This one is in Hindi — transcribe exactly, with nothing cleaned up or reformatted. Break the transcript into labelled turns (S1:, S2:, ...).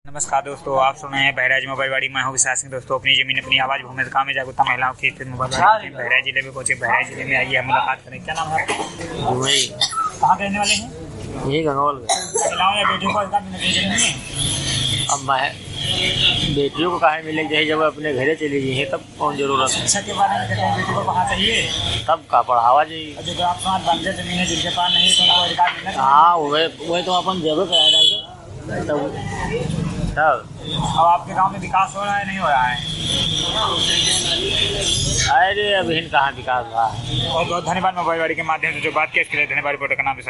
S1: नमस्कार दोस्तों, आप सुन रहे हैं बहराइच मोबाइल वाड़ी। मैं हूँ विशाल सिंह। दोस्तों, अपनी जमीन अपनी आवाज भूमि काम में जागरूकता महिलाओं की स्थित मोबाइल वाड़ी बहराइच जिले में पहुंचे। बहराइच जिले में आइए हम मुलाकात करें। क्या नाम है आपका? कहाँ के रहने वाले हैं?
S2: यही गंगौल।
S1: महिलाओं या बेटियों को अधिकार मिलना चाहिए नहीं है?
S2: अब मैं बेटियों को कहाँ मिले चाहिए जब अपने घरे चली गई है तब कौन जरूरत है।
S1: शिक्षा के बारे में कहते हैं बेटी को पढ़ा चाहिए,
S2: तब का पढ़ावा चाहिए।
S1: जो आपके पास बंजर जमीन है जिनके पास नहीं तो उनको अधिकार मिलना चाहिए।
S2: हाँ वही वही तो अपन जरूर कराएगा तब तब।
S1: अब आपके गांव में विकास हो रहा है नहीं हो रहा है?
S2: अरे अभी कहाँ विकास रहा है।
S1: बहुत बहुत धन्यवाद मोबाइल वाड़ी के माध्यम से जो बात किया इसके लिए धन्यवाद। रिपोर्टर का नाम